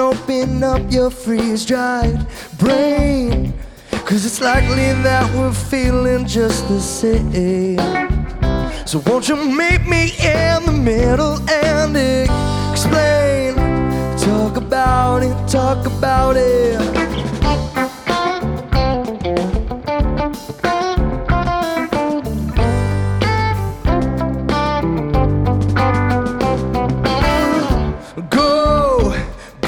open up your freeze-dried brain, 'cause it's likely that we're feeling just the same. So won't you meet me in the middle and explain? Talk about it, talk about it.